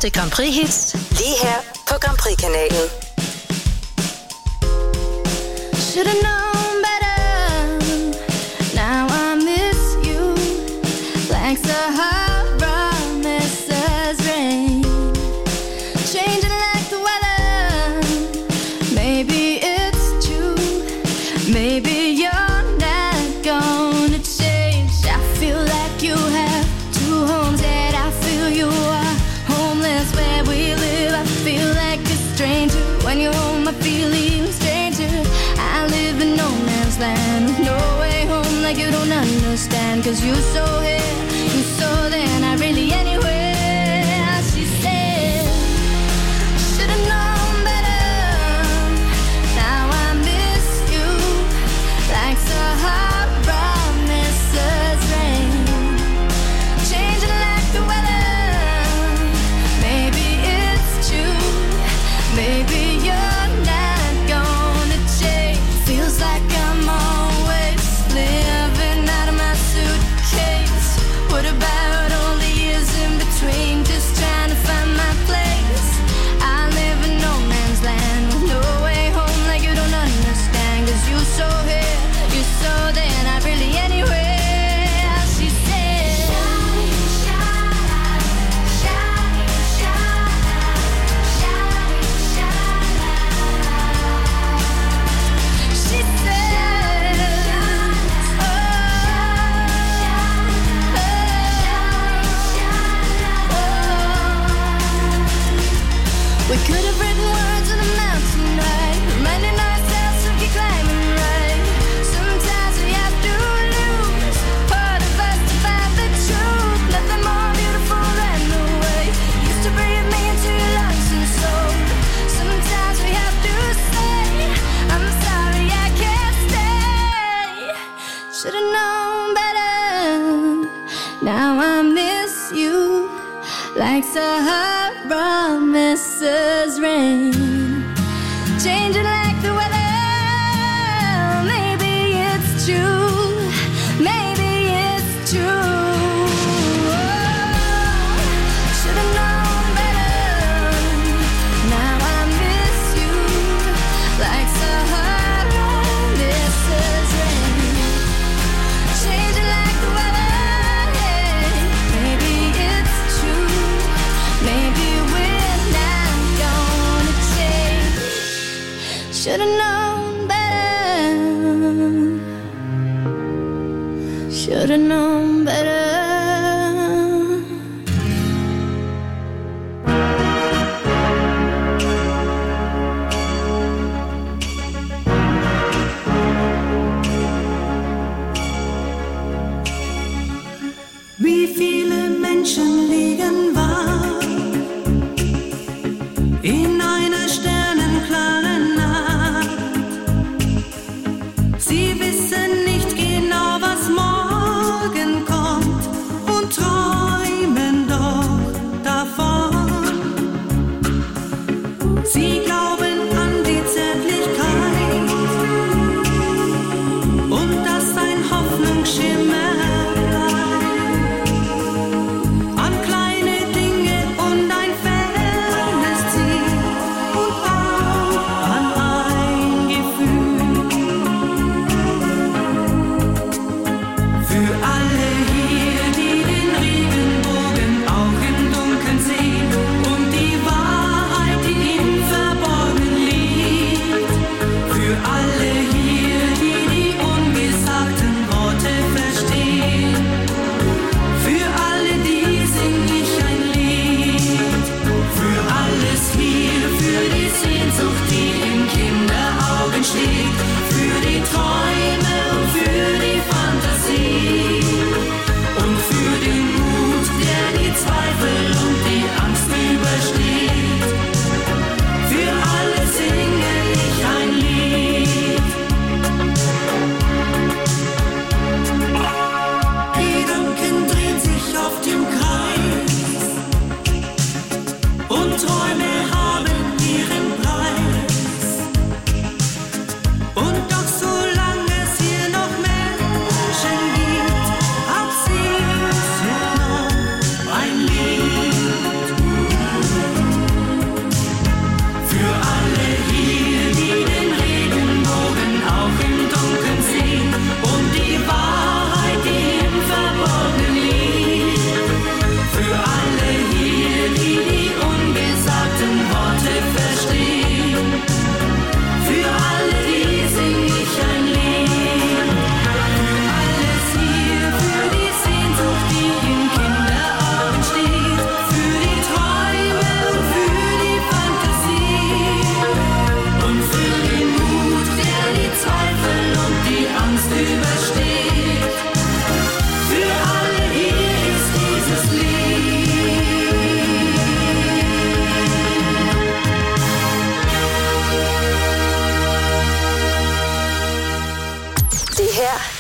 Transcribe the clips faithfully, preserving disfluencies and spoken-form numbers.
bedste Grand Prix-hits, lige her på Grand Prix-kanalen. Should've known better. Now I miss you like Sahara misses rain, changing like the weather. Maybe it's true. Maybe you're not gonna change. I feel like you have two homes, yet I feel you are homeless where we live. I feel like a stranger when you're home. I feel even stranger. I live in no man's land with no way home, like you don't understand. Cause you so here, you so there, not really anywhere. She said, should've known better. Now I miss you like Sahara misses rain, changing like the weather. Maybe it's true. Maybe you're not gonna change. Feels like I'm always living out of my suitcase. What about all the years in between, just trying to find my place? I live in no man's land with no way home, like you don't understand. Cause you so here, you so there, not really anywhere. She said, she said, oh, we could have written words on a mountain, right? Reminding ourselves to keep climbing, right? Sometimes we have to lose part of us to find the truth. Nothing more beautiful than the way you used to breathe me into your lungs and soul. Sometimes we have to say, I'm sorry I can't stay. Should've known better. Now I miss you like Sahara misses rain, change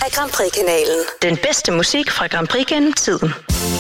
af Grand Prix-kanalen. Den bedste musik fra Grand Prix gennem tiden.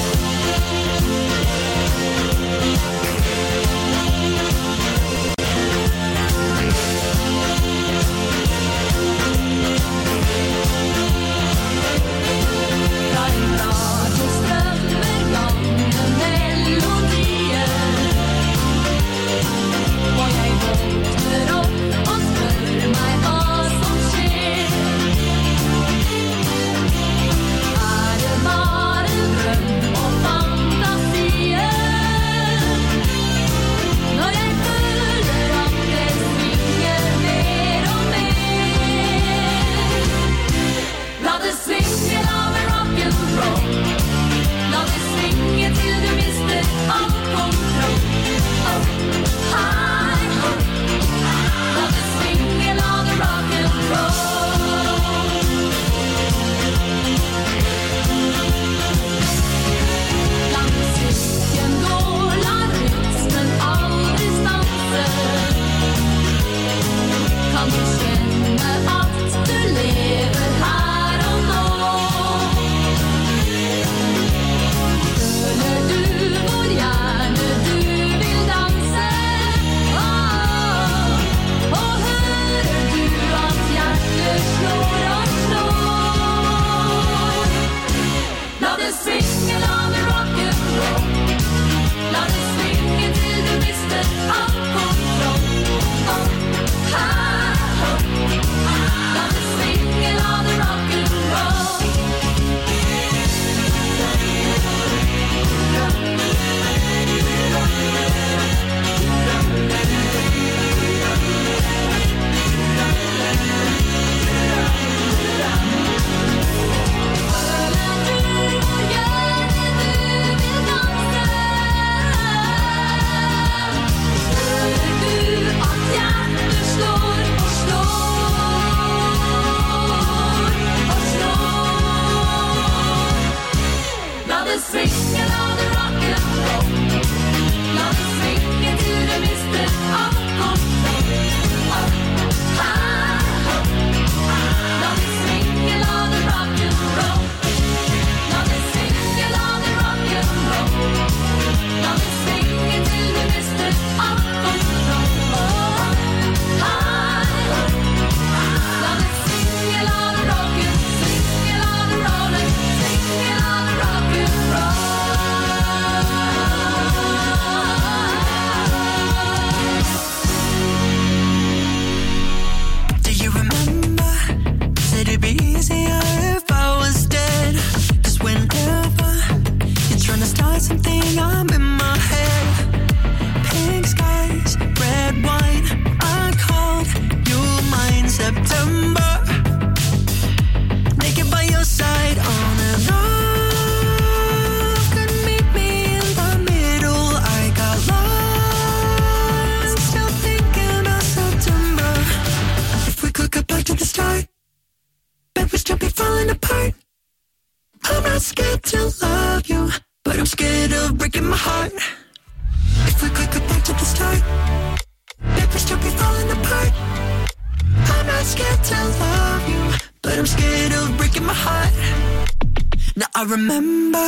I remember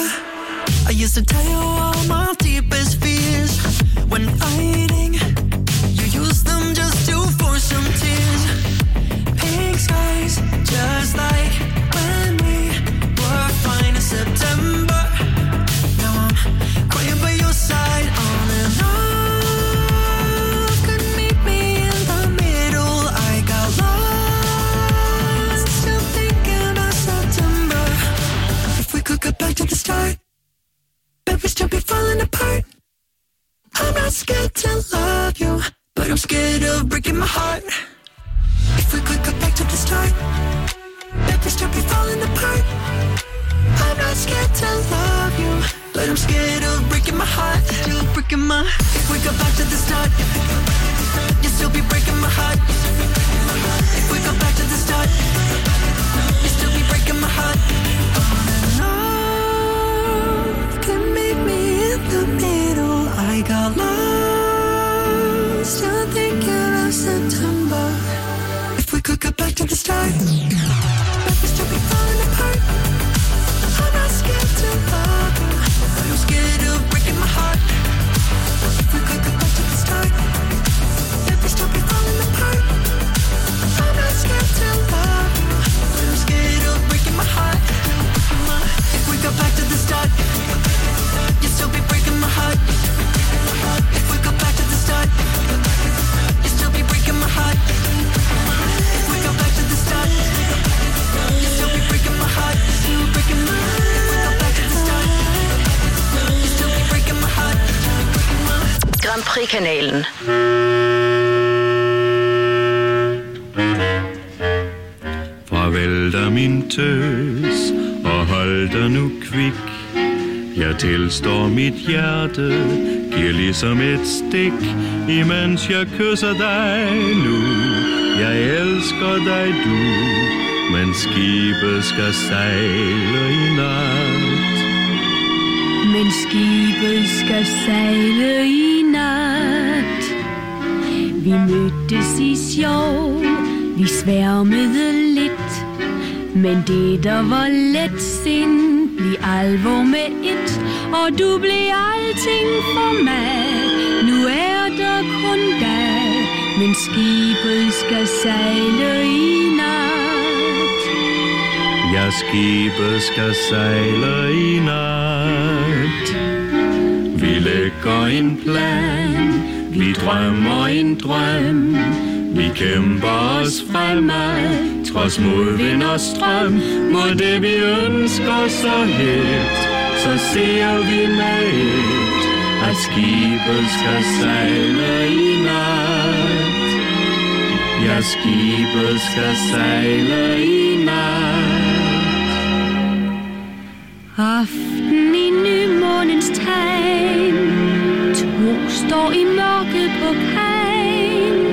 I used to tell you all my deepest fears. When fighting, you used them just to force some tears. Pink skies, just like when we were fine in September. Now I'm crying by your side on and off. Couldn't meet me in the middle. I got lost, still thinking about September. If we could get back to the start, bet we'd still be falling apart. I'm not scared to love you, but I'm scared of breaking my heart. If we could go back to the start, bet we'd still be falling apart. I'm not scared to love you, but I'm scared of breaking my heart. Still breaking my. If we go back to the start, you'll still be breaking my heart. If we go back to the start, you'll still be breaking my heart. On and off, can meet me in the middle. I got lost, still thinking of September. If we could go back to the start, but we still be falling. kanalen. Farvel da min tøs, og hold dig nu kvik. Jeg tilstår mit hjerte, giver ligesom et stik, imens jeg kysser dig nu. Jeg elsker dig du, men skibet skal sejle i nat. Men skibet skal sejle i nat. Vi mødtes i sjov, vi sværmede lidt, men det der var let sind, blev alvor med et, og du blev alting for mig. Nu er der kun dig, men skibet skal sejle i nat. Ja, skibet skal sejle i nat. Vi lægger en plan, vi drømmer en drøm. Vi kæmper os fremad, trods modvind og strøm. Må det vi ønsker så helt, så ser vi med et, at skibet skal sejle i nat. Ja, skibet skal sejle i nat. Aften i nymånens tegn, to står i mørket på kajen.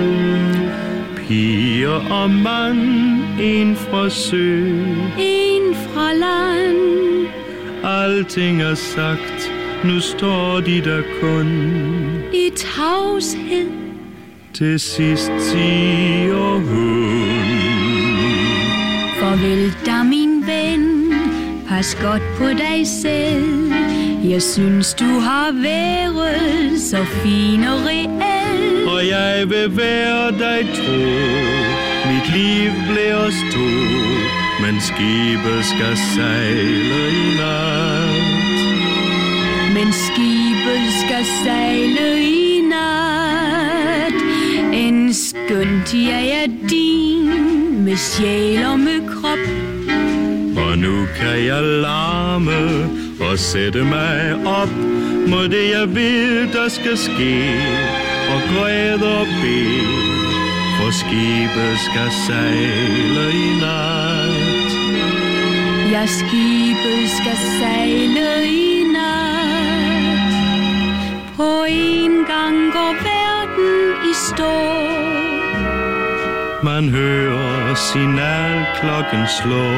Piger og mand, en fra sø, en fra land. Alting er sagt, nu står de der kun i tavshed. Til sidst siger hun: farvel da min ven, pas godt på dig selv. Jeg synes du har været så fin og reel, og jeg vil være dig tro. Mit liv bliver os to, men skibet skal sejle i nat. Men skibet skal sejle i nat. En skønt jeg er din, med sjæl og med krop. Og nu kan jeg larme og sætte mig op. Må det jeg vil, der skal ske, og græde og bede, for skibet skal sejle i nat. Ja, skibet skal sejle i nat. På en gang går verden i stå. Man hører signalklokken slå.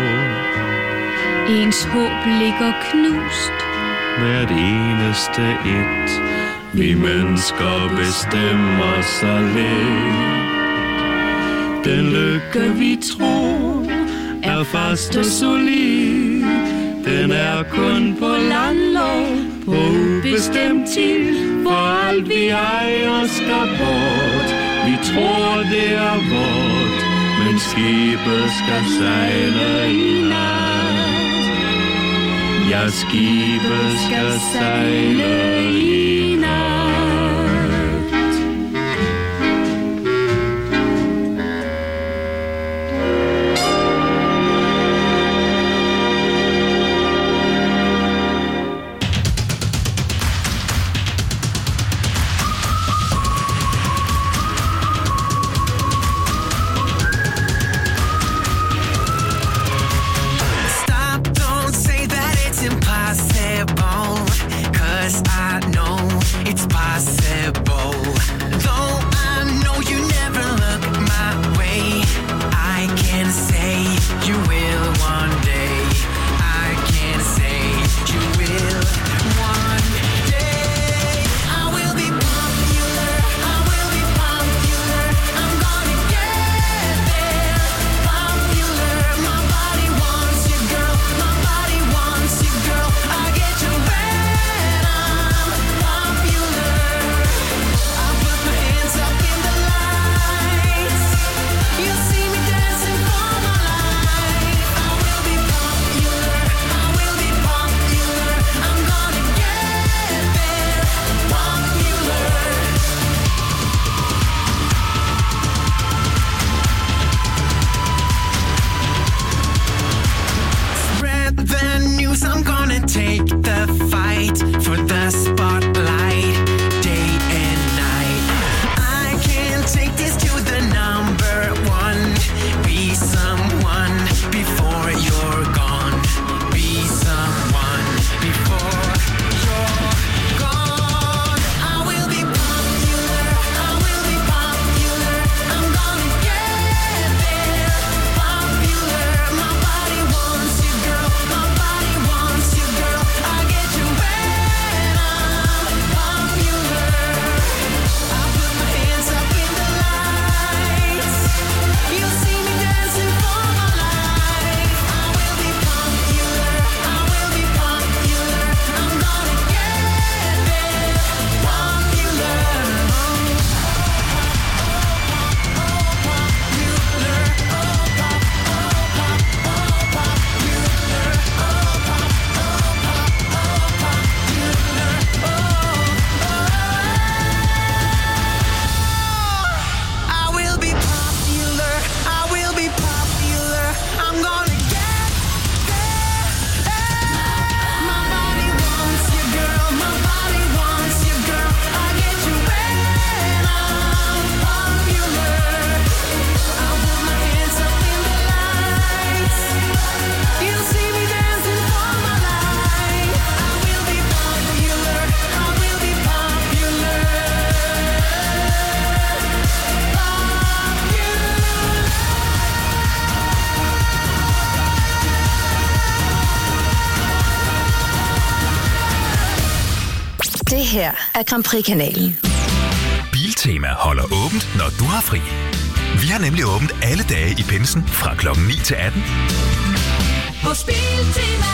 Ens håb ligger knust. Hvert eneste et. Vi mennesker bestemmer så lidt. Den lykke vi tror er fast og solid. Den er kun på landlov, på ubestemt tid. For alt vi ejer skal bort. Vi tror det er vort, men skibet skal sejle i nat. Ja, skibet skal sejle i nat. Stop, don't say that it's impossible, 'cause I know her er Grand Prix-kanalen. Biltema holder åbent, når du har fri. Vi har nemlig åbent alle dage i pinsen fra klokken ni til atten. Hos Biltema.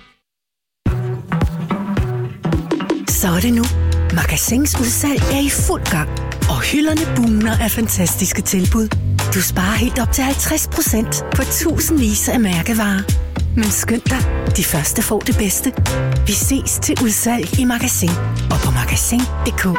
Så er det nu. Magasins udsalg er i fuld gang. Og hylderne bugner af fantastiske tilbud. Du sparer helt op til halvtreds procent på tusindvis af mærkevarer. Men skynd dig, de første får det bedste. Vi ses til udsalg i Magasin og på magasin punktum d k.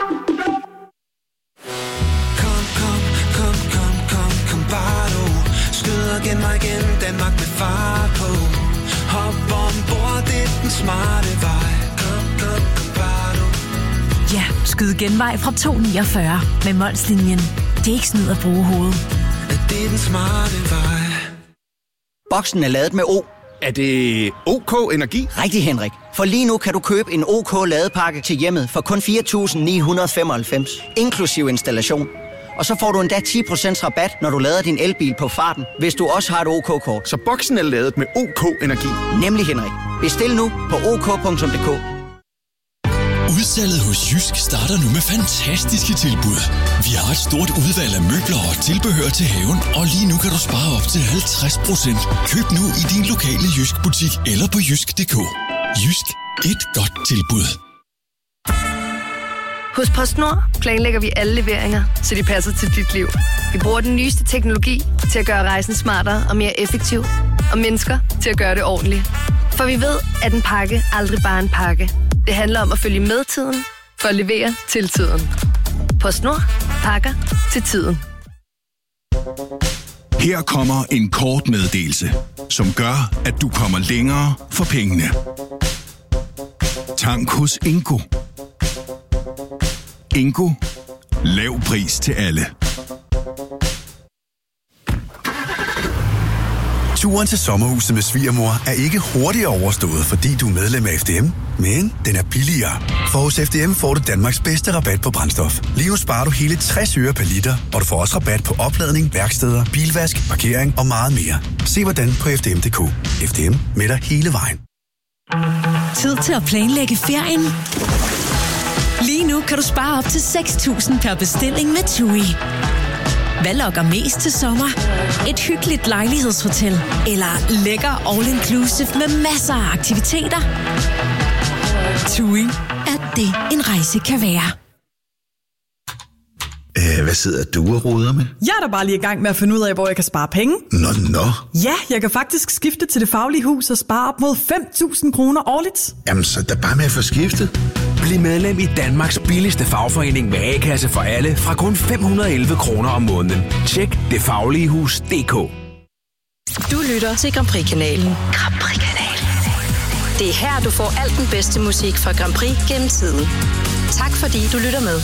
Kom, kom, kom, kom, kom, kom, bare du. Skyd og gen mig igen, Danmark med fart på. Hop ombord, det er den smarte vej. Kom, kom, kom, bare du. Ja, skyd genvej fra to niogfyrre med Molslinjen. Det er ikke snyd at bruge hovedet. Det er den smarte vej. Boksen er ladet med O. Er det OK Energi? Rigtig, Henrik. For lige nu kan du købe en OK ladepakke til hjemmet for kun fire tusind ni hundrede og femoghalvfems, inklusiv installation. Og så får du endda ti procent rabat, når du lader din elbil på farten, hvis du også har et OK-kort. Så boksen er ladet med OK Energi? Nemlig, Henrik. Bestil nu på ok punktum d k. Udsalget hos Jysk starter nu med fantastiske tilbud. Vi har et stort udvalg af møbler og tilbehør til haven, og lige nu kan du spare op til halvtreds procent. Køb nu i din lokale Jysk-butik eller på jysk punktum d k. Jysk. Et godt tilbud. Hos PostNord planlægger vi alle leveringer, så de passer til dit liv. Vi bruger den nyeste teknologi til at gøre rejsen smartere og mere effektiv, og mennesker til at gøre det ordentligt. For vi ved, at en pakke aldrig bare er en pakke. Det handler om at følge med tiden, for at levere til tiden. PostNord. Pakker til tiden. Her kommer en kort meddelelse, som gør, at du kommer længere for pengene. Tank hos Ingo. Ingo. Lav pris til alle. Turen til sommerhuset med svigermor er ikke hurtigere overstået, fordi du er medlem af F D M, men den er billigere. For hos F D M får du Danmarks bedste rabat på brændstof. Lige nu sparer du hele tres øre per liter, og du får også rabat på opladning, værksteder, bilvask, parkering og meget mere. Se hvordan på f d m punktum d k. F D M med dig hele vejen. Tid til at planlægge ferien. Lige nu kan du spare op til seks tusind per bestilling med TUI. Hvad lokker mest til sommer? Et hyggeligt lejlighedshotel eller lækker all-inclusive med masser af aktiviteter? TUI er det, en rejse kan være. Æh, hvad sidder du og roder med? Jeg er da bare lige i gang med at finde ud af, hvor jeg kan spare penge. Nå, nå. Ja, jeg kan faktisk skifte til Det Faglige Hus og spare op mod fem tusind kroner årligt. Jamen, så er der bare med at få skiftet. Bliv medlem i Danmarks billigste fagforening med A-kasse for alle fra kun fem hundrede og elleve kroner om måneden. Tjek det faglige hus punktum d k. Du lytter til Grand Prix-kanalen. Grand Prix-kanalen. Det er her, du får alt den bedste musik fra Grand Prix gennem tiden. Tak fordi du lytter med.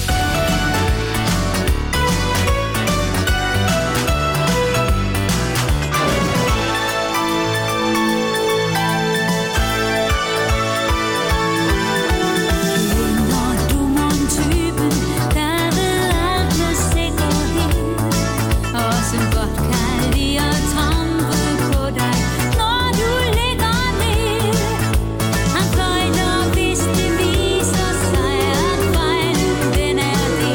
Den er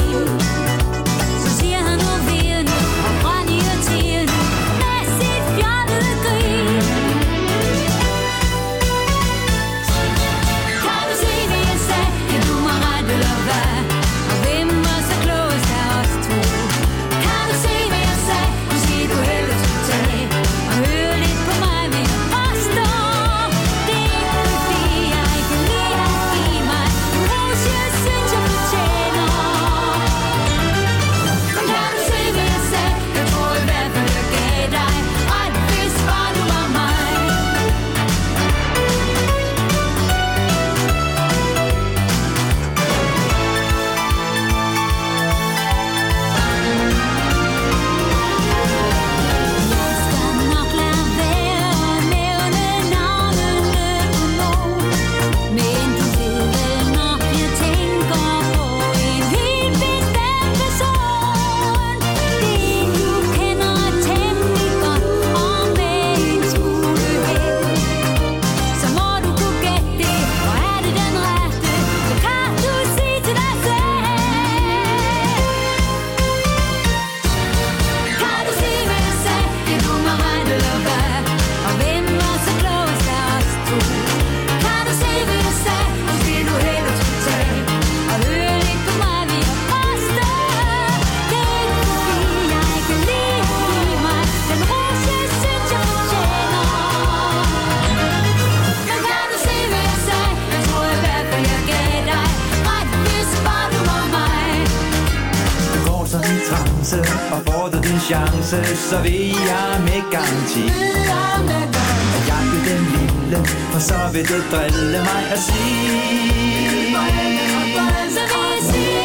chance, og får du din chance, så vil jeg med garanti at jagte den lille, for så vil det drille mig at sige. Så vil jeg sige.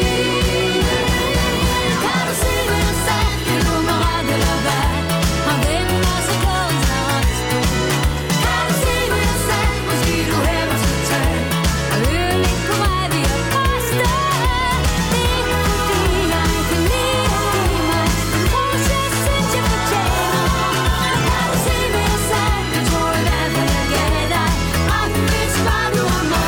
Kan du se det du sagde, kan du mig ret eller hvad? Og hvem var så klog, så har det stået? Kan du se det du sagde, måske du heller skal tage og høre lidt på mig, vi har postet. Det er ikke fordi jeg kan lide at give mig den ros, jeg synes jeg fortjener. Kan du se det du sagde, jeg tror i hvert fald jeg gav dig, og du vidste bare du har mig.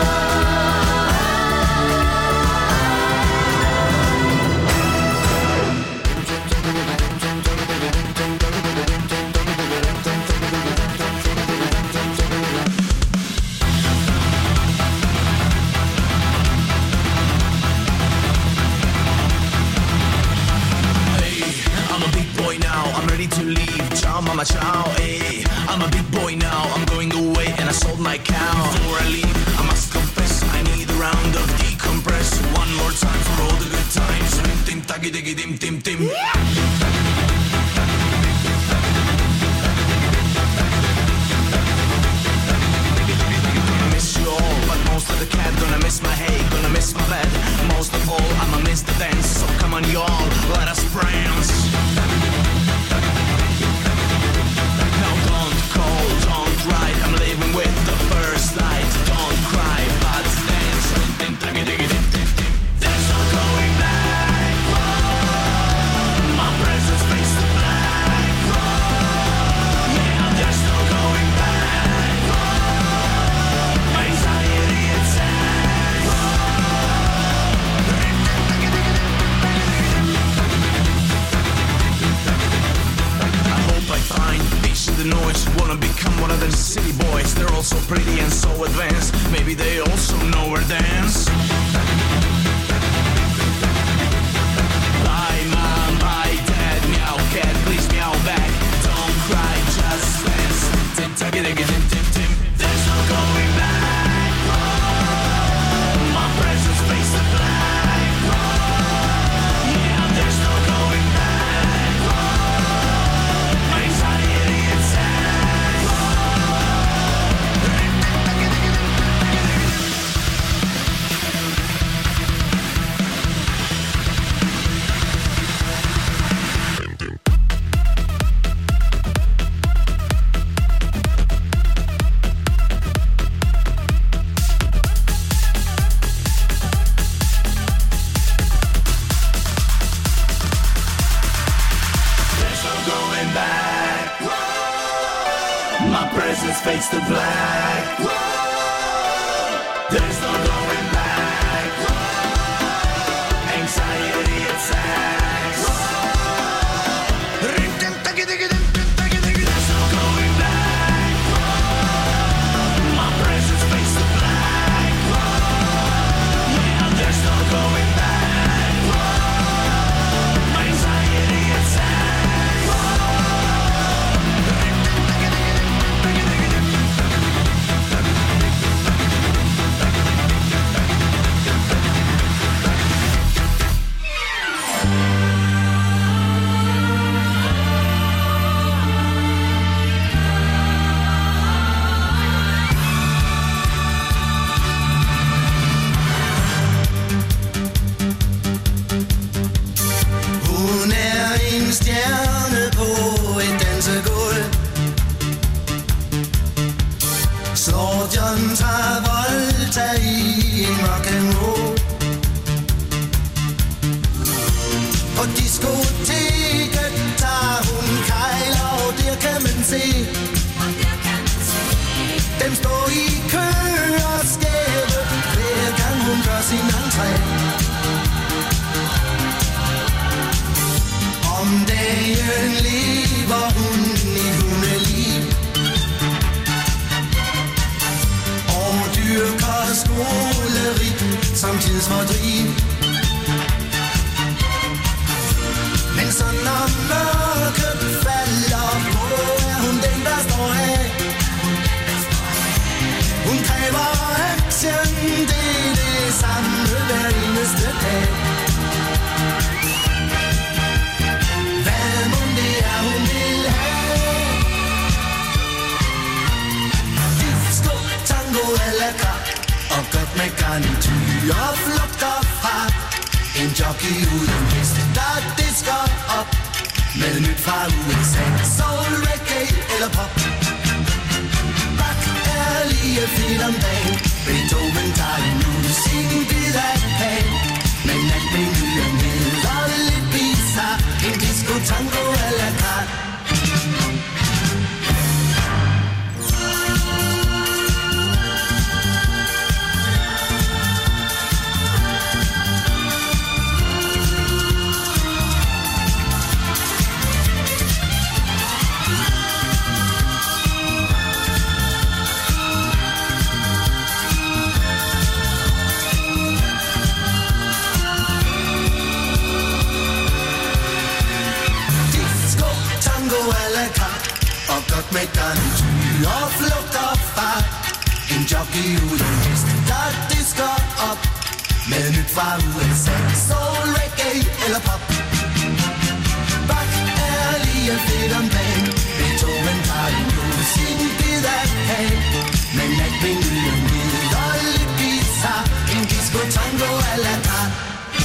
To leave, ciao mama ciao, eh. I'm a big boy now, I'm going away and I sold my cow. Before I leave, I must confess, I need a round of decompress. One more time for all the good times. Dim dim taggy diggy dim dim dim. Miss you all, but most of the cat. Gonna miss my hay, gonna miss my bed. Most of all, I'ma miss the dance. So come on y'all, let us prance. Don't cry, I'm living with the first light. Don't cry, but dance. There's no going back. My presence face the black. Yeah, there's no going back. Anxiety attacks. I hope I find peace in the noise. Wanna become one of them city boys. They're all so pretty and so advanced. Maybe they also know where dance. Bye mom, bye dad, meow cat, please meow back. Don't cry, just dance. Tim, taggy, diggy, tim, tim, tim. There's no going back. My presence face the black. Yeah, there's no going back. Anxiety attacks. My presence fades to black. There's no going back. Anxiety attacks. There's no going back. My presence fades to black. Yeah, there's no going back. Anxiety attacks. Hun er en stjerne på et dansegulv. Slår John Travolta i en rock'n'roll. På diskoteket tager hun kejler, og der kan man se dem stå i kø og skæve, hver gang hun gør sin entré. Om dagen lever hun i hundeliv og dyrker skoleri som tidsfordriv. Men så når mørket falder på, er hun den, der står af. Hun kræver action, det er det samme hver eneste dag. en hest, der disker op med nyt fra U S A. Soul, reggae eller pop. Bach er lige fint om dagen. Beethoven tager en musik, en bid af kagen. Men alt menuen hedder lidt bizarre. En disco tango a la carte. Og godt med garnityr og flugt og fart. En jockey uden hest, der disker op med nyt fra U S A. Soul, reggae eller pop. Bach er lige fedt om dagen. Beethoven tager en musik, en bid af kagen. Men at menuen hedder lidt bizarre. En disco tango a la carte.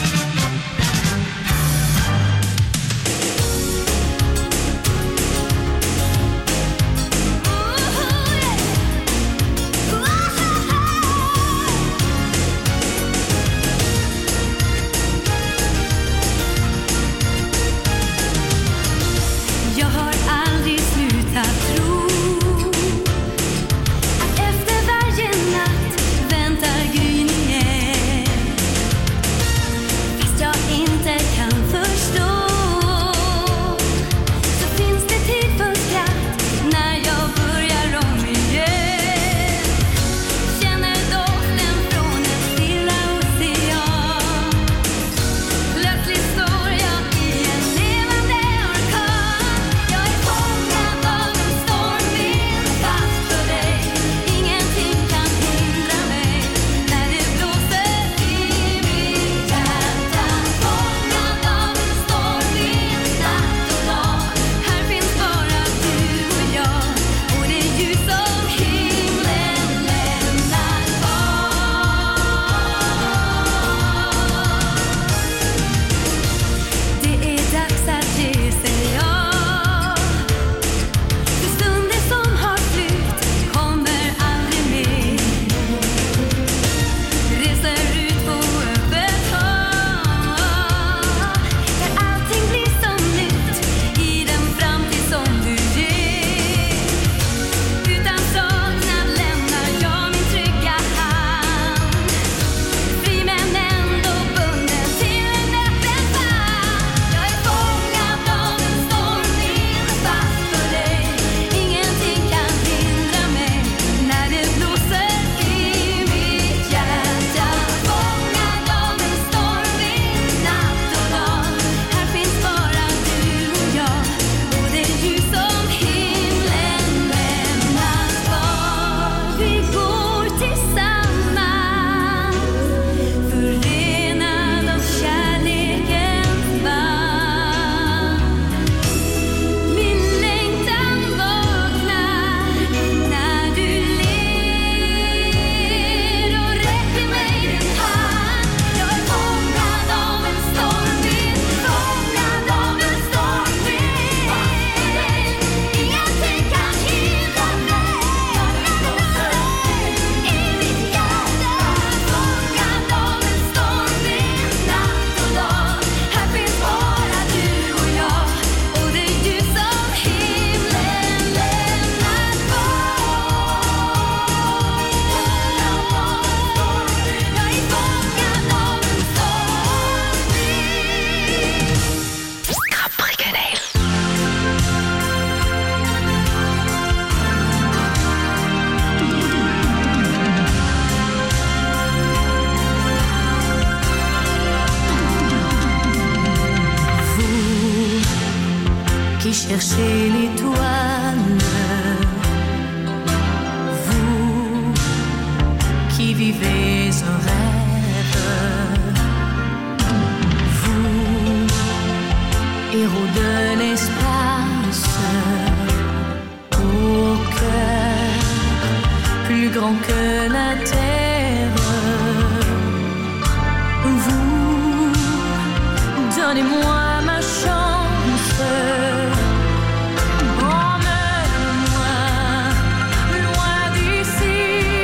chercher l'étoile. Vous qui vivez un rêve, vous, héros de l'espace, au cœur plus grand que la terre, vous, Donnez-moi ma chance. Emmène-moi loin d'ici.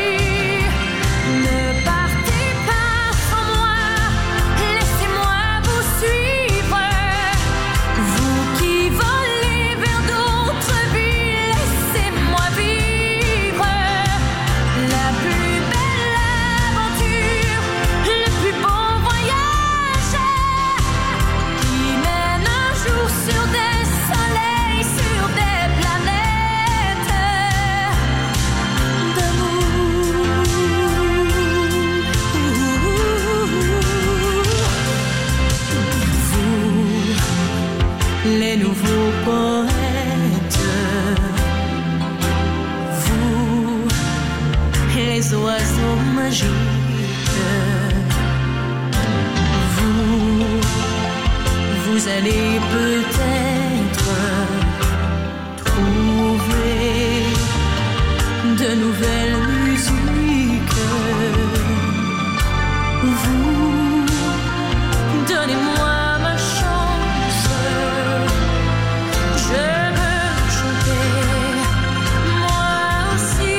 Ne partez pas sans moi. Laissez-moi vous suivre. Vous qui volez vers d'autres vies, laissez-moi vivre la plus belle aventure, le plus beau voyage qui mène un jour sur des soleils, sur des planètes d'amour. Vous, les nouveaux poètes, vous, les oiseaux magiques, vous, vous allez peut-être trouver de nouvelles musiques. Vous, donnez-moi ma chance. Je veux chanter, moi aussi.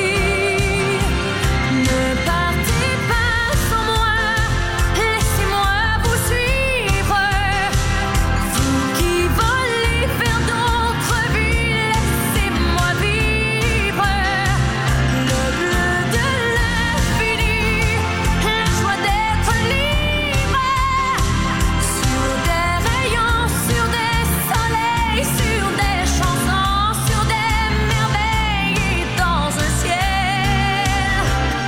Ne partez pas sans moi. Laissez-moi vous suivre. Vous qui volez vers d'autres vies, laissez-moi vivre le bleu de l'infini, la joie d'être libre. Sur des rayons, sur des soleils, sur des chansons, sur des merveilles et dans un ciel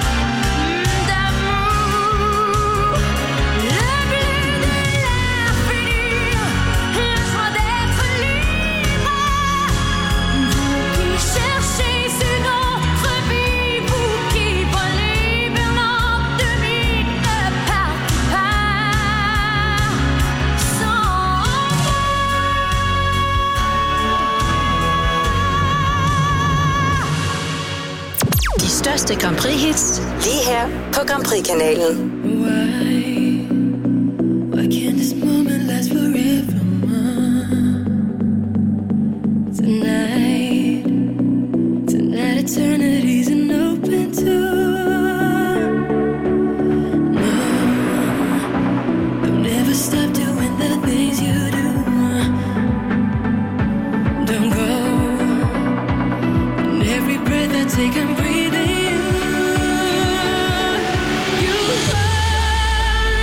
d'amour. Le bleu de l'infini, la joie d'être libre. Vous qui cherchez une autre vie, vous qui volez vers notre vie, ne partez pas sans De største Grand Prix-hits, lige her på Grand Prix-kanalen. Why can't this moment last forever? Tonight, tonight eternity's an open door. No, don't ever stop doing the things you do. Don't go. And every breath I take, I'm breathing you. You are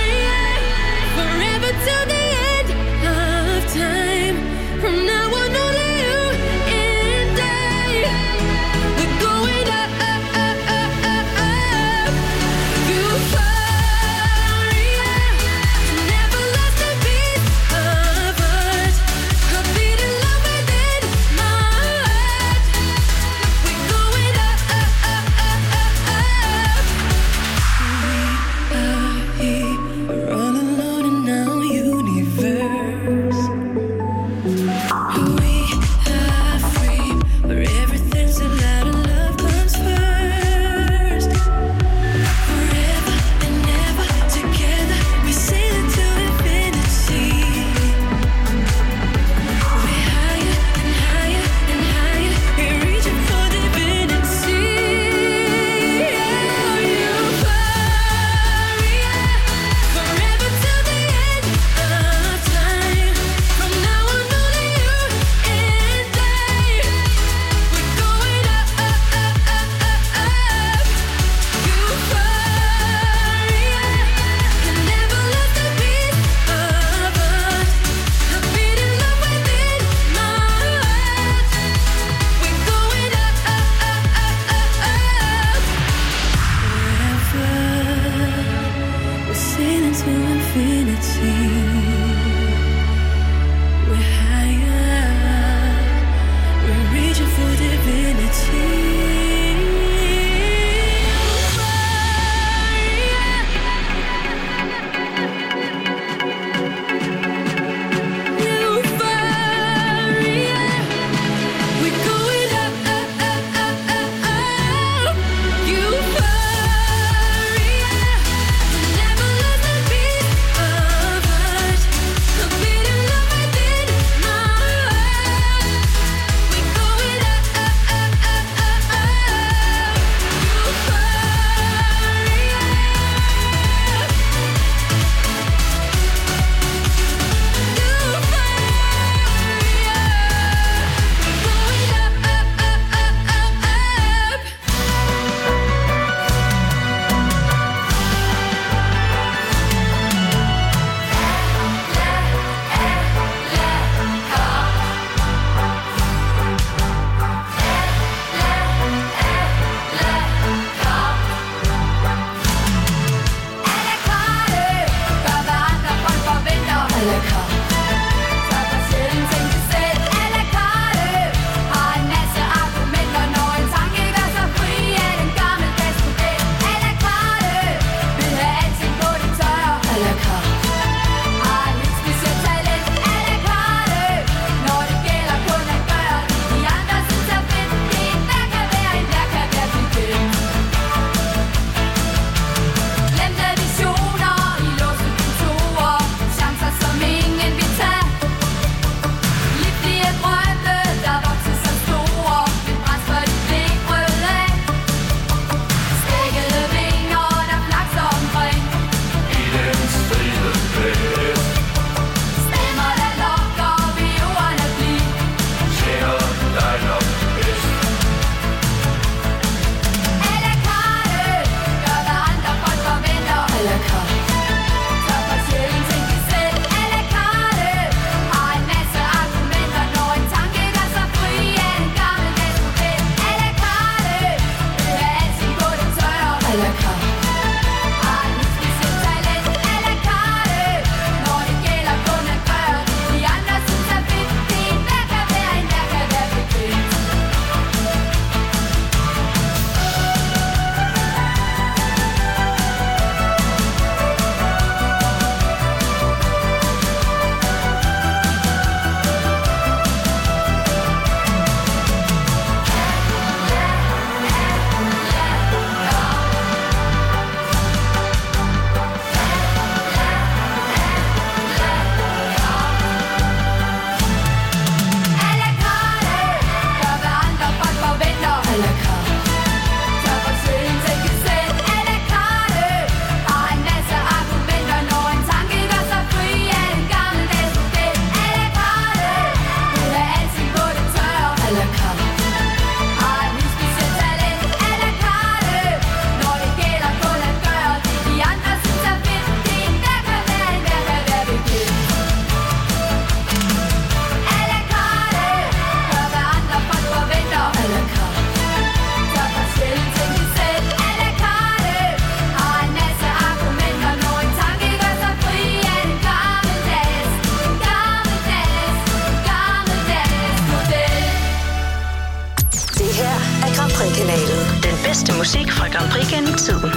musik fra Grand Prix gennem tiden.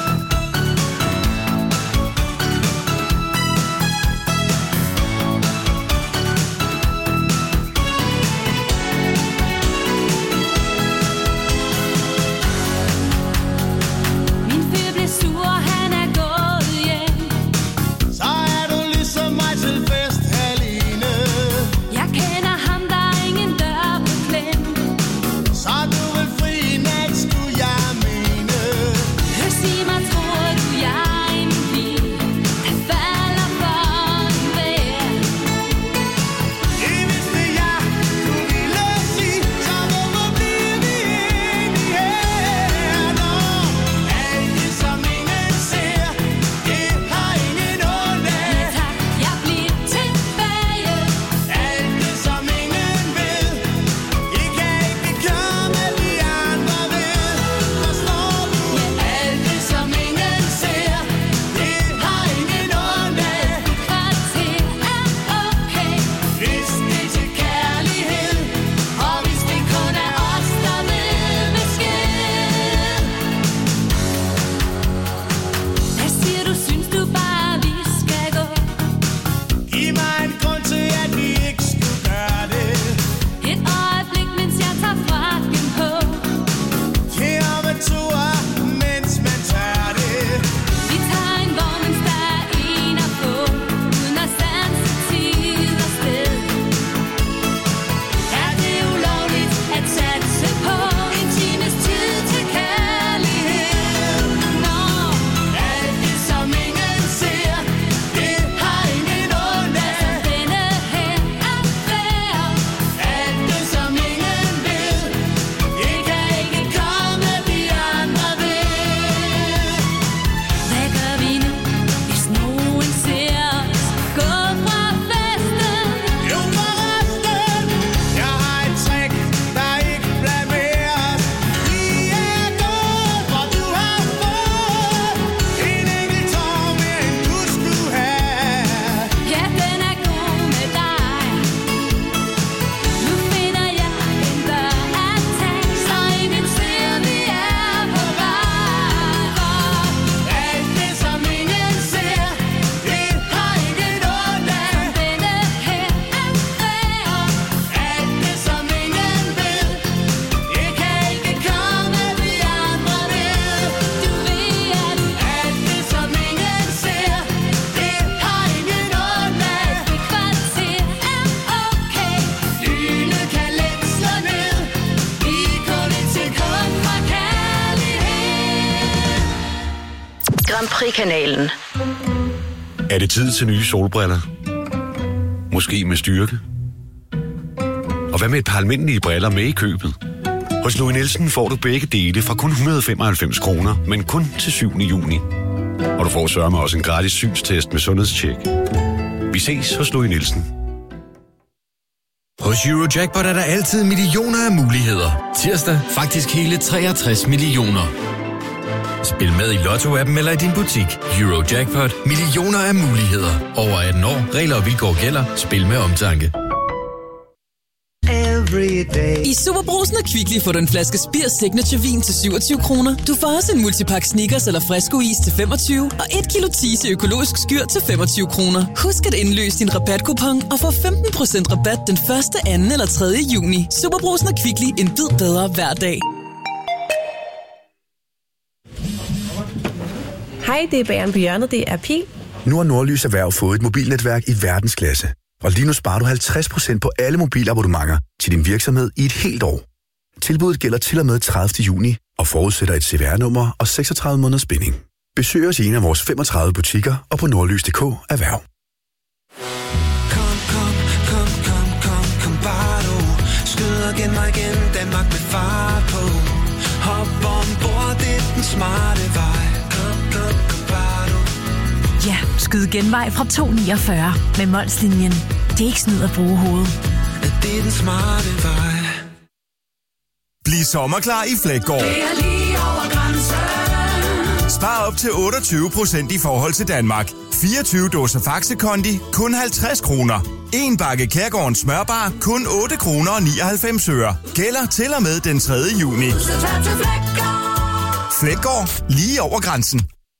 Grand Prix-kanalen. Er det tid til nye solbriller? Måske med styrke? Og hvad med et par almindelige briller med i købet? Hos Louis Nielsen får du begge dele fra kun et hundrede og femoghalvfems kroner, men kun til syvende juni. Og du får sørme også en gratis synstest med sundhedstjek. Vi ses hos Louis Nielsen. Hos Eurojackpot er der altid millioner af muligheder. Tirsdag faktisk hele treogtres millioner. Spil med i Lotto-appen eller i din butik. Eurojackpot. Millioner af muligheder. Over atten år. Regler og vilkår gælder. Spil med omtanke. I Superbrugsen og Kvickly får du en flaske Spir Signature Vin til syvogtyve kroner. Du får også en multipack Snickers eller Fresco Is til femogtyve og et kilo Tise økologisk skyr til femogtyve kroner. Husk at indløse din rabatkupon og få femten procent rabat den første, anden eller tredje juni. Superbrugsen og Kvickly. En bid bedre hver dag. Hej, det er Bageren på hjørnet. Det er Pil. Nu har Nordlys Erhverv fået et mobilnetværk i verdensklasse. Og lige nu sparer du halvtreds procent på alle mobilabonnementer til din virksomhed i et helt år. Tilbuddet gælder til og med tredivte juni og forudsætter et C V R-nummer og seksogtredive måneders binding. Besøg os i en af vores femogtredive butikker og på nordlys punktum d k erhverv. Kom, kom, kom, kom, kom, kom bare du. Skyd og gen mig igen, Danmark med fart på. Hop ombord, det er den smarte vej. Kom, kom, kom bare du. Ja, skyd genvej fra to niogfyrre med Molslinjen. Det er ikke snyd at bruge hovedet. Det er den smarte vej. Bliv sommerklar i Fleggaard. Det er lige over grænsen. Spar op til otteogtyve procent i forhold til Danmark. fireogtyve dåser Faxe Kondi, kun halvtreds kroner. En bakke Kærgårdens smørbar, kun otte kroner og nioghalvfems øre. Gælder til og med den tredje juni. Fleggaard, lige over grænsen.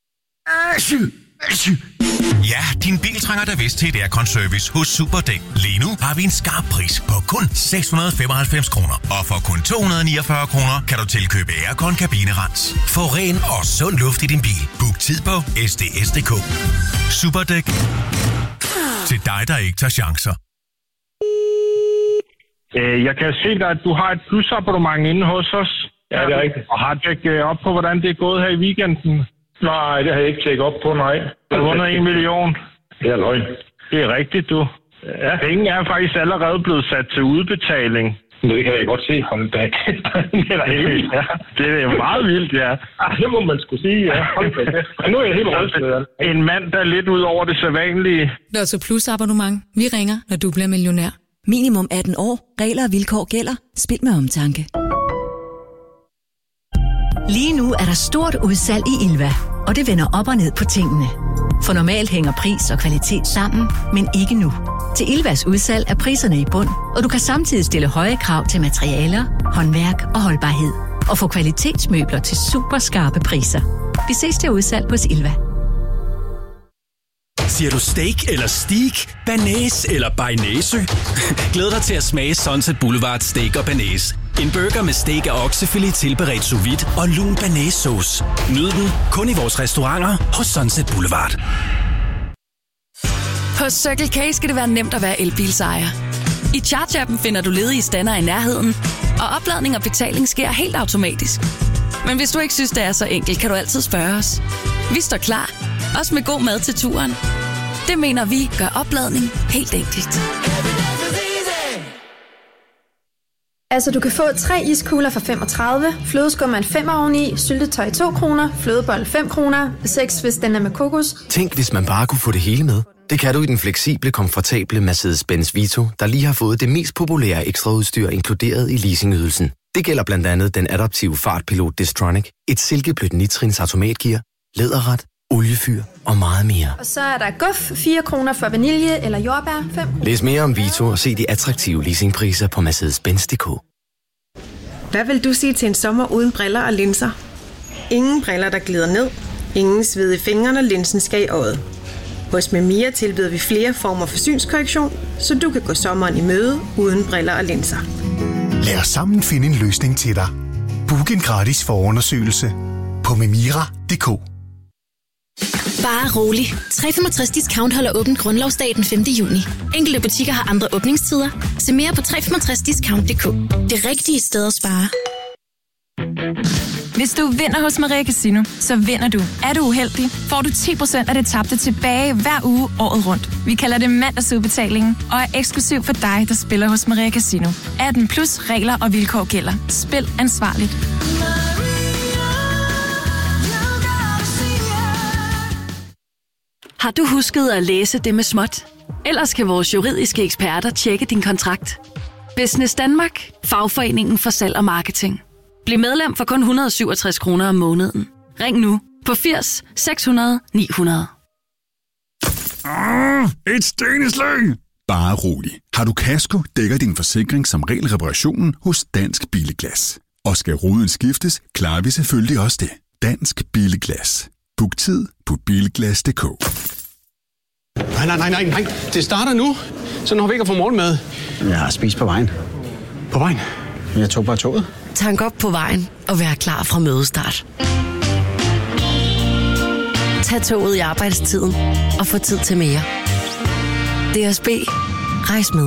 Ja, din bil trænger da vist til et aircon-service hos Superdæk. Lige nu har vi en skarp pris på kun seks hundrede og femoghalvfems kroner. Og for kun to hundrede og niogfyrre kroner kan du tilkøbe aircon kabinerens. Få ren og sund luft i din bil. Book tid på s d s punktum d k. Superdæk. Til dig, der ikke tager chancer. Jeg kan se dig, at du har et plusabonnement inde hos os. Ja, det er rigtigt. Og har tjekket op på, hvordan det er gået her i weekenden? Nej, det har jeg ikke tjekket op på, nej. Du har vundet en million. Det er løgn. Det er rigtigt, du. Ja. Penge er faktisk allerede blevet sat til udbetaling. Det kan jeg godt se. Hold da. Det er da helt vildt, ja. Det er meget vildt, ja. Ah, det må man skulle sige, ja. Hold da. Men nu er jeg helt rystet. En mand, der er lidt ud over det sædvanlige. Lotto Plus abonnement. Vi ringer, når du bliver millionær. Minimum atten år. Regler og vilkår gælder. Spil med omtanke. Lige nu er der stort udsalg i Ilva, og det vender op og ned på tingene. For normalt hænger pris og kvalitet sammen, men ikke nu. Til Ilvas udsalg er priserne i bund, og du kan samtidig stille høje krav til materialer, håndværk og holdbarhed. Og få kvalitetsmøbler til super skarpe priser. Vi ses til udsalg hos Ilva. Siger du steak eller steak, banæs eller bearnaise? Glæd dig til at smage Sunset Boulevard Steak og Banæs. En burger med steak af oksefilet tilberedt sous vide og lun banæssauce. Nyd den kun i vores restauranter hos Sunset Boulevard. Hos Circle K skal det være nemt at være elbilsejer. I Charge-appen finder du ledige stander i nærheden, og opladning og betaling sker helt automatisk. Men hvis du ikke synes, det er så enkelt, kan du altid spørge os. Vi står klar, også med god mad til turen. Det mener vi gør opladning helt enkelt. Altså, du kan få tre iskugler for femogtredive, flødeskum en femmer oveni, syltetøj to kroner, flødebold fem kroner, seks hvis den er med kokos. Tænk, hvis man bare kunne få det hele med. Det kan du i den fleksible, komfortable Mercedes-Benz Vito, der lige har fået det mest populære ekstraudstyr inkluderet i leasingydelsen. Det gælder blandt andet den adaptive fartpilot Distronic, et silkeblødt nitrins automatgear, læderret, oliefyr og meget mere. Og så er der guf, fire kroner for vanilje eller jordbær, fem kroner. Læs mere om Vito og se de attraktive leasingpriser på Mercedes Benz punktum d k. Hvad vil du sige til en sommer uden briller og linser? Ingen briller, der glider ned. Ingen sved i fingrene, og linsen skal i øjet. Hos Memia tilbyder vi flere former for synskorrektion, så du kan gå sommeren i møde uden briller og linser. Lad os sammen finde en løsning til dig. Book en gratis forundersøgelse på memira punktum d k. Bare rolig. tre komma femogtres discount holder åbent grundlovsdag den femte juni. Enkelte butikker har andre åbningstider. Se mere på tre komma femogtres discount punktum d k. Det rigtige sted at spare. Hvis du vinder hos Maria Casino, så vinder du. Er du uheldig, får du ti procent af det tabte tilbage hver uge året rundt. Vi kalder det mandagsudbetalingen og er eksklusiv for dig, der spiller hos Maria Casino. atten plus regler og vilkår gælder. Spil ansvarligt. Har du husket at læse det med småt? Ellers kan vores juridiske eksperter tjekke din kontrakt. Business Danmark, fagforeningen for salg og marketing. Bliv medlem for kun et hundrede og syvogtres kroner om måneden. Ring nu på firs seks hundrede ni hundrede. Ah, et steneslag! Bare rolig. Har du kasko, dækker din forsikring som regel reparationen hos Dansk Bilglas. Og skal ruden skiftes, klarer vi selvfølgelig også det. Dansk Bilglas. Book tid på bilglas punktum d k. Nej, nej, nej, nej, nej. Det starter nu. Så når vi ikke har fået morgenmad. Jeg har spist på vejen. På vejen? Jeg tog bare toget. Tank op på vejen og vær klar fra mødestart. Tag toget i arbejdstiden og få tid til mere. D S B. Rejs med.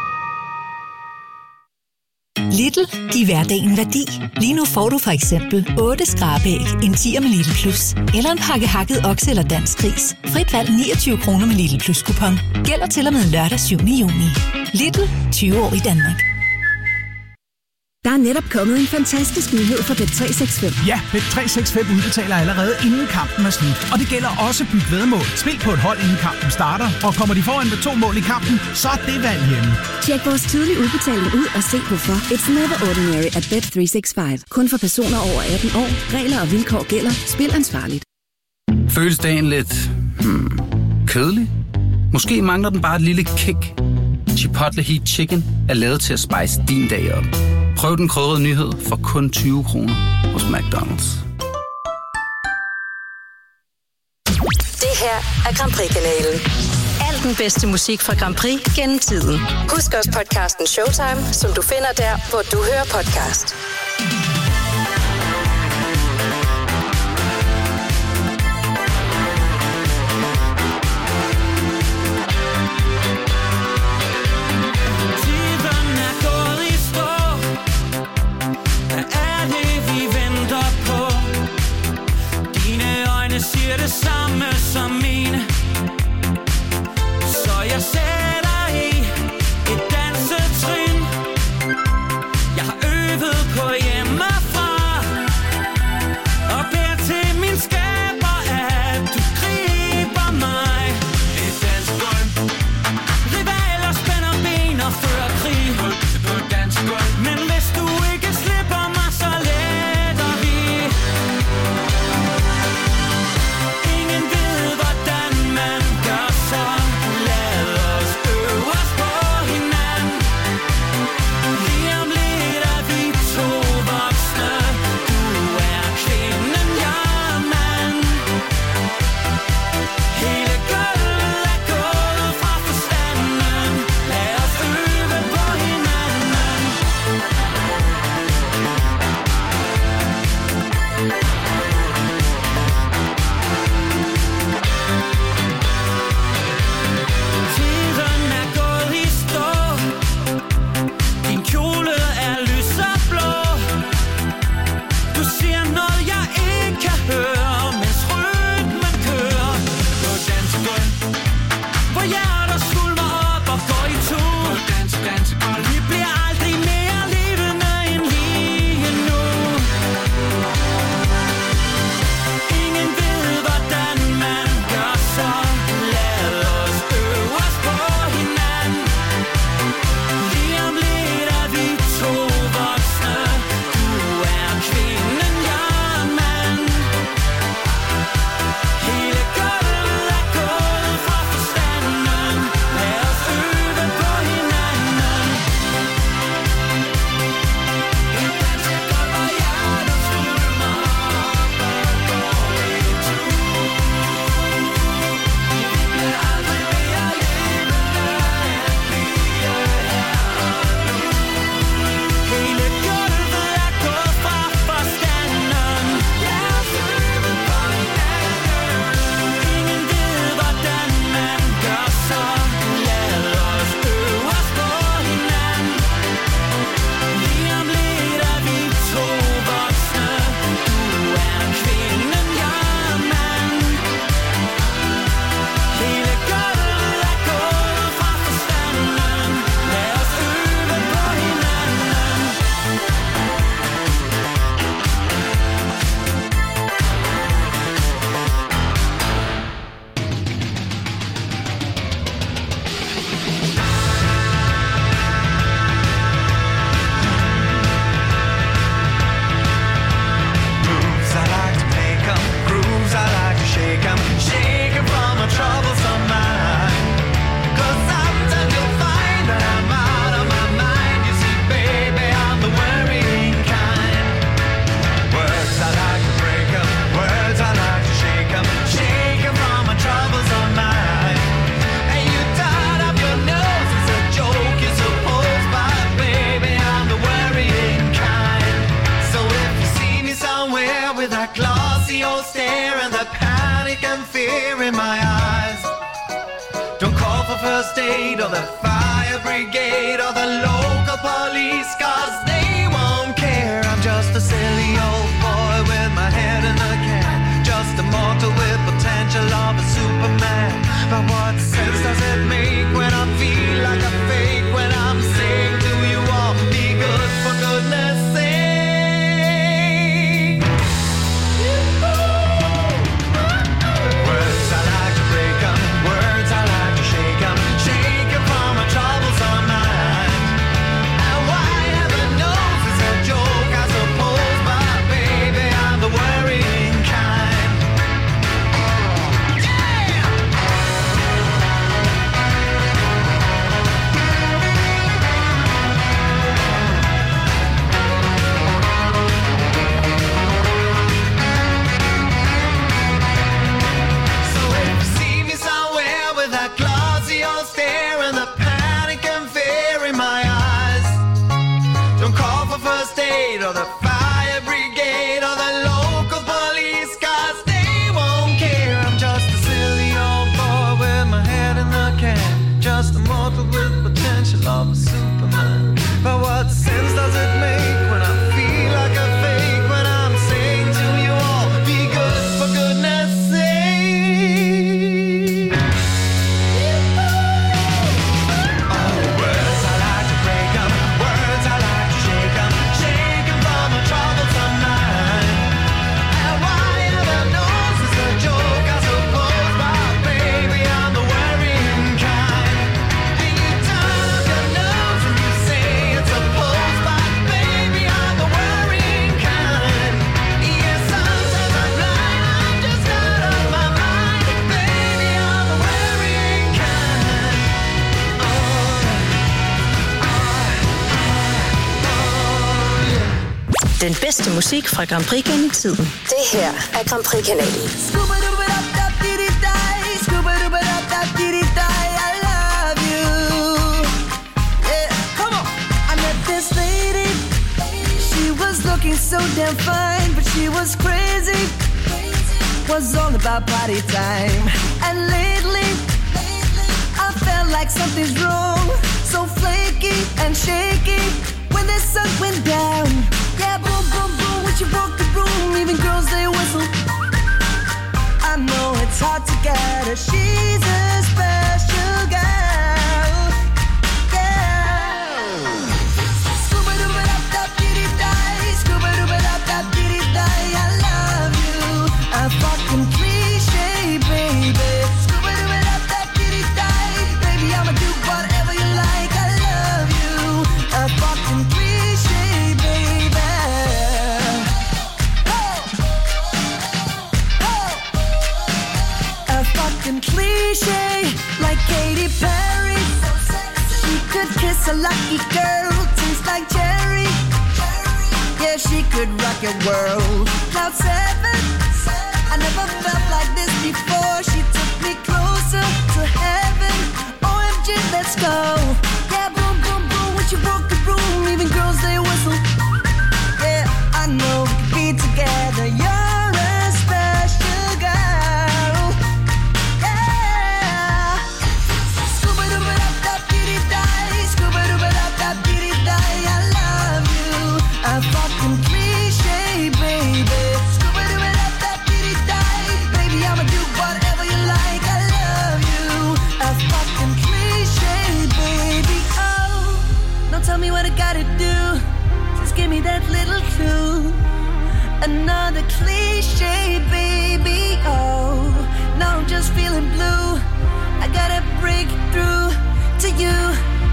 Lidl giver hverdagen værdi. Lige nu får du for eksempel otte skrabæg, en tier med Lidl Plus, eller en pakke hakket okse eller dansk gris. Frit valg niogtyve kroner med Lidl Plus kupon. Gælder til og med lørdag syvende juni. Lidl, tyve år i Danmark. Der er netop kommet en fantastisk nyhed for Bet tre seks fem. Ja, Bet tre seks fem udbetaler allerede inden kampen er slut. Og det gælder også byt væddemål. Spil på et hold inden kampen starter, og kommer de foran med to mål i kampen, så er det valg hjemme. Tjek vores tidlige udbetaling ud og se hvorfor. It's never ordinary at Bet tre seks fem. Kun for personer over atten år. Regler og vilkår gælder. Spil ansvarligt. Føles dagen lidt hmm, kedelig? Måske mangler den bare et lille kick. Chipotle Heat Chicken er lavet til at spice din dag op. Prøv den krydrede nyhed for kun tyve kroner hos McDonald's. af Grand Prix-kanalen. Al den bedste musik fra Grand Prix gennem tiden. Husk også podcasten Showtime, som du finder der, hvor du hører podcast. Siger det samme som mine, så jeg sætter i et dansetrin. Jeg har øvet på hjemmefra og beder til min skaber, at du griber mig. Et dansegulv, rivaler spænder ben og fører krig på dansegulv. Men hvis du ikke slipper mig, så letter vi. First aid or the fire brigade or the local police, cause they won't care. I'm just a silly old boy with my head in a can, just a mortal with potential of a Superman. But what sense does it make when I feel like a fake, when I'm saying to you all, be good for goodness sake? Words I like to break 'em, words I like to shake 'em, shake 'em from my troubles on mine. Don't call for first aid or the fire brigade or the local police, cause they won't care. I'm just a silly old boy with my head in the can, just a mortal with potential of a Superman. But what sense does it make when I feel like a fake, when I'm saying to you all, be good for goodness sake? Oh, words I like to break 'em, words I like to shake 'em, shake 'em from a troublesome mind. And why ever knows is a joke, I suppose, but baby, I'm the worrying kind. And you turn up your nose and you say it's a pose, but baby, I'm the worrying kind. Yes, sometimes I'm blind, I'm just out of my mind. Baby, I'm the worrying kind. Oh, Den bedste musik fra Grand Prix gennem tiden. Det her er Grand Prix-kanalen. I love you. Yeah, come on. I met this lady. She was looking so damn fine, but she was crazy. Was all about party time. And lately, I felt like something's wrong. So flaky and shaky when the sun went down. Yeah, boom, boom, boom, when she broke the room, even girls, they whistle. I know it's hard to get her. She's a special girl. Girl. Scuba-dooba-dap-dap-dee-dee-die, scuba-dooba-dap-dap-dee-dee-die. I love you. A fucking cliche, baby. Scuba-dooba-dap-dap-dee-dee-die. Baby, I'ma do whatever you like. I love you. A fucking cliche, baby. A fucking cliche, like Katy Perry. She could kiss a lucky girl, tastes like cherry. Yeah, she could rock your world. Cloud seven, I never felt like this before. She took me closer to heaven. O M G, let's go. Yeah, boom, boom, boom, when she broke the room, even girls, they whistle. Yeah, I know we could be together. You're a special girl. Yeah. Scuba-dooba-dap-dap-dee-dee-die, scuba-dooba-dap-dap-dee-dee-die. I love you. A fucking cliche, baby. Scuba-dooba-dap-dap-dee-dee-die. Baby, I'ma do whatever you like. I love you. A fucking cliche, baby. Oh, don't tell me what I gotta do. Just give me that little clue. Another cliche.